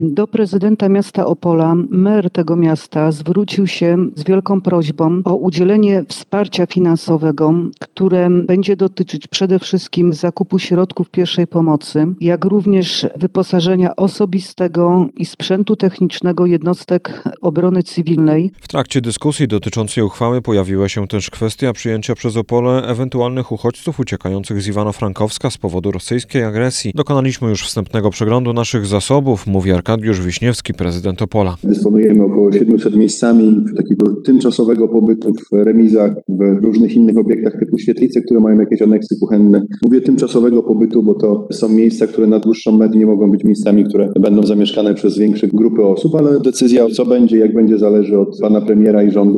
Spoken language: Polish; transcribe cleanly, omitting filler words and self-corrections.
Do prezydenta miasta Opola mer tego miasta zwrócił się z wielką prośbą o udzielenie wsparcia finansowego, które będzie dotyczyć przede wszystkim zakupu środków pierwszej pomocy, jak również wyposażenia osobistego i sprzętu technicznego jednostek obrony cywilnej. W trakcie dyskusji dotyczącej uchwały pojawiła się też kwestia przyjęcia przez Opole ewentualnych uchodźców uciekających z Iwano-Frankowska z powodu rosyjskiej agresji. Dokonaliśmy już wstępnego przeglądu naszych zasobów, mówi Arkadiusz Wiśniewski, prezydent Opola. Dysponujemy około 700 miejscami takiego tymczasowego pobytu w remizach, w różnych innych obiektach typu świetlice, które mają jakieś aneksy kuchenne. Mówię tymczasowego pobytu, bo to są miejsca, które na dłuższą metę nie mogą być miejscami, które będą zamieszkane przez większe grupy osób, ale decyzja co będzie, jak będzie, zależy od pana premiera i rządu.